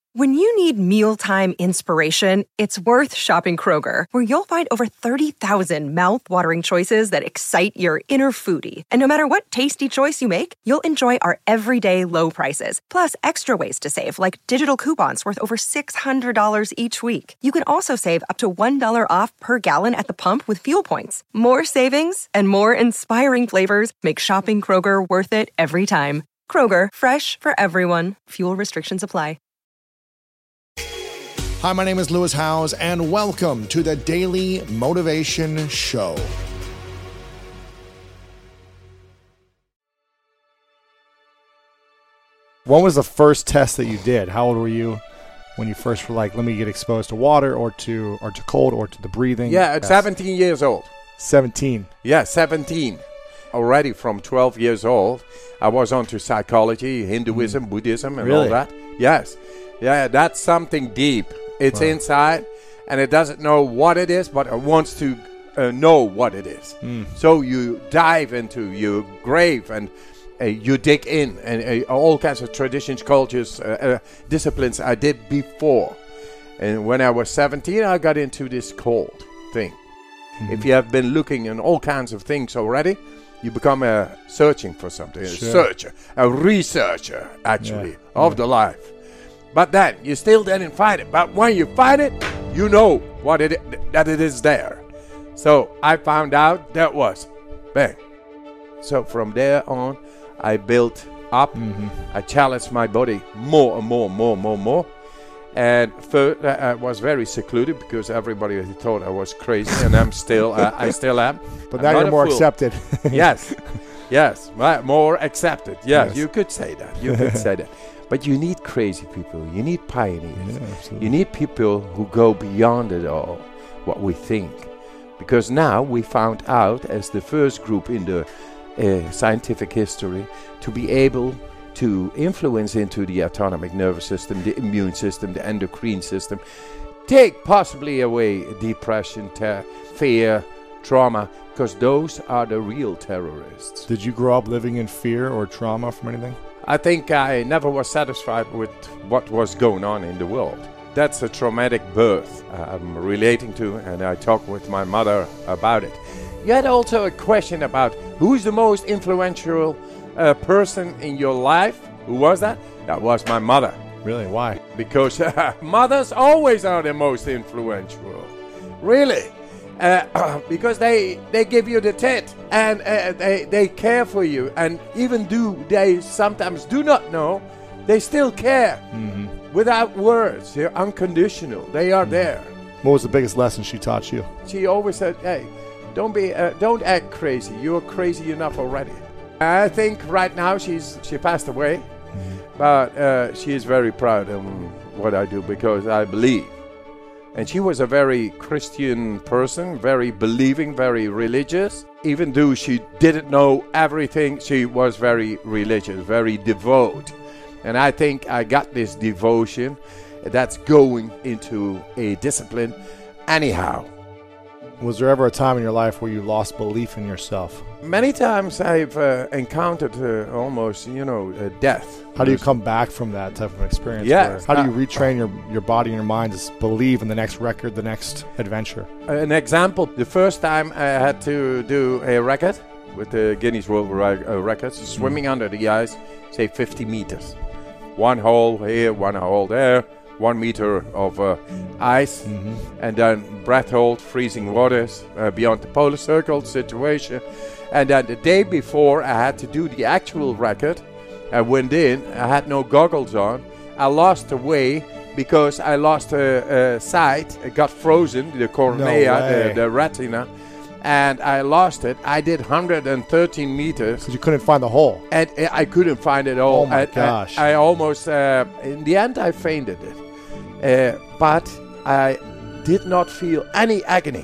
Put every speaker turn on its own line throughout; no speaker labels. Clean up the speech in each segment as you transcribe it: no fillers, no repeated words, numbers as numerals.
When you need mealtime inspiration, it's worth shopping Kroger, where you'll find over 30,000 mouth-watering choices that excite your inner foodie. And no matter what tasty choice you make, you'll enjoy our everyday low prices, plus extra ways to save, like digital coupons worth over $600 each week. You can also save up to $1 off per gallon at the pump with fuel points. More savings and more inspiring flavors make shopping Kroger worth it every time. Kroger, fresh for everyone. Fuel restrictions apply.
Hi, my name is Lewis Howes, and welcome to the Daily Motivation Show.
What was the first test that you did? How old were you when you first were like, let me get exposed to water or to cold or to the breathing?
Yeah, at 17 years old.
17.
Yeah, 17. Already from 12 years old, I was onto psychology, Hinduism, Buddhism, and all that. Yes. Yeah, that's something deep. It's inside, and it doesn't know what it is, but it wants to know what it is. So you dive into your grave, and you dig in, and all kinds of traditions, cultures, disciplines I did before. And when I was 17, I got into this cold thing. If you have been looking in all kinds of things already, you become searching for something, a searcher, a researcher, actually, of the life. But then, you still didn't find it. But when you find it, you know that it is there. So, I found out that was bang. So, from there on, I built up. I challenged my body more and more. And first, I was very secluded because everybody thought I was crazy. And I still am.
But now you're more accepted.
Yes, more accepted. Yes, you could say that. But you need crazy people. You need pioneers.
Yeah,
you need people who go beyond it all, what we think. Because now we found out, as the first group in the scientific history, to be able to influence into the autonomic nervous system, the immune system, the endocrine system, take possibly away depression, fear, trauma, because those are the real terrorists.
Did you grow up living in fear or trauma from anything?
I think I never was satisfied with what was going on in the world. That's a traumatic birth I'm relating to, and I talk with my mother about it. You had also a question about who's the most influential person in your life. Who was that? That was my mother.
Really? Why?
Because mothers always are the most influential. Really. Because they give you the tit, and they care for you, and even though they sometimes do not know, they still care. Without words. They're unconditional. They are there.
What was the biggest lesson she taught you?
She always said, hey, don't act crazy. You're crazy enough already. I think right now she passed away, but she is very proud of what I do because I believe. And she was a very Christian person, very believing, very religious. Even though she didn't know everything, she was very religious, very devout. And I think I got this devotion that's going into a discipline anyhow.
Was there ever a time in your life where you lost belief in yourself?
Many times I've encountered almost, death.
How do you come back from that type of experience?
Yeah.
How do you retrain your body and your mind to believe in the next record, the next adventure?
An example, the first time I had to do a record with the Guinness World Records, swimming under the ice, say 50 meters. One hole here, one hole there, 1 meter of ice, and then breath hold, freezing waters beyond the polar circle situation. And then the day before I had to do the actual record, I went in, I had no goggles on, I lost the way because I lost sight, it got frozen, the cornea, the retina, and I lost it. I did 113 meters.
Because you couldn't find the hole.
And I couldn't find it all.
Oh my gosh.
I almost, in the end I fainted it. But I did not feel any agony.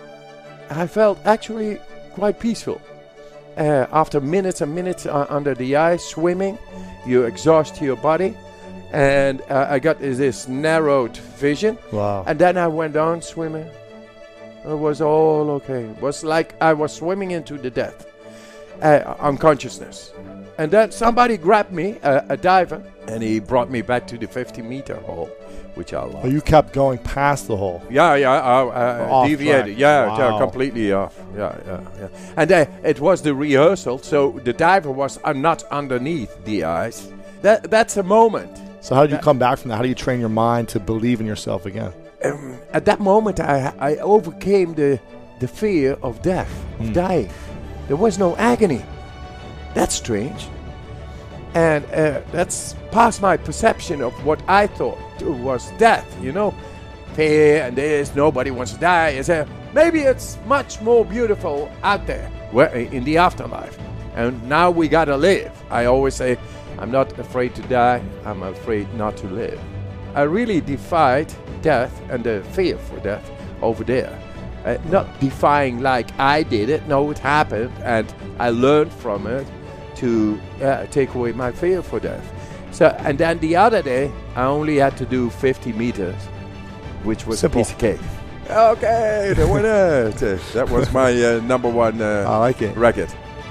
I felt actually quite peaceful. After minutes and minutes under the ice, swimming, you exhaust your body. And I got this narrowed vision.
Wow.
And then I went on swimming. It was all okay. It was like I was swimming into the death. Unconsciousness. And then somebody grabbed me, a diver, and he brought me back to the 50-meter hole, which I love.
Oh, you kept going past the hole.
Yeah, deviated.
Track.
Yeah,
Wow.
completely off. Yeah. And it was the rehearsal, so the diver was not underneath the ice. That's a moment.
So how did you come back from that? How do you train your mind to believe in yourself again?
At that moment, I overcame the fear of death, of dying. There was no agony. That's strange. And that's past my perception of what I thought was death, Fear and this, nobody wants to die. Maybe it's much more beautiful out there, in the afterlife. And now we gotta live. I always say, I'm not afraid to die, I'm afraid not to live. I really defied death and the fear for death over there. Not defying like I did it, no, it happened, and I learned from it to take away my fear for death. So, and then the other day, I only had to do 50 meters, which was
Simple.
a piece of cake. Okay, the winner. That was my number one
I like it.
record.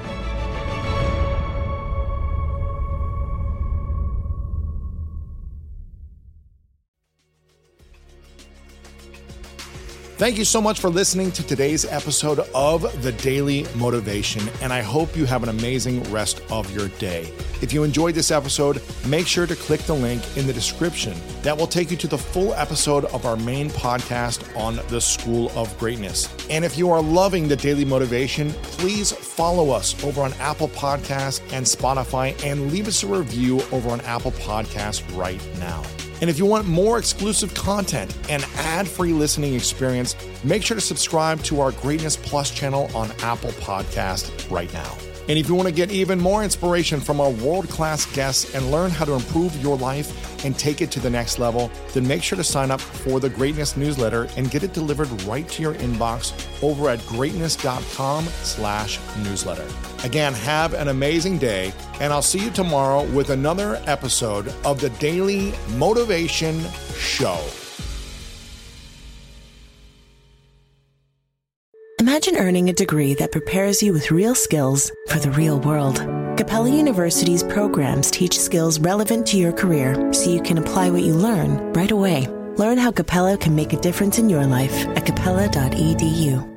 Thank you so much for listening to today's episode of The Daily Motivation, and I hope you have an amazing rest of your day. If you enjoyed this episode, make sure to click the link in the description. That will take you to the full episode of our main podcast on the School of Greatness. And if you are loving The Daily Motivation, please follow us over on Apple Podcasts and Spotify, and leave us a review over on Apple Podcasts right now. And if you want more exclusive content and ad-free listening experience, make sure to subscribe to our Greatness Plus channel on Apple Podcast right now. And if you want to get even more inspiration from our world-class guests and learn how to improve your life and take it to the next level, then make sure to sign up for the Greatness newsletter and get it delivered right to your inbox over at greatness.com/newsletter. Again, have an amazing day, and I'll see you tomorrow with another episode of the Daily Motivation Show.
Imagine earning a degree that prepares you with real skills for the real world. Capella University's programs teach skills relevant to your career so you can apply what you learn right away. Learn how Capella can make a difference in your life at capella.edu.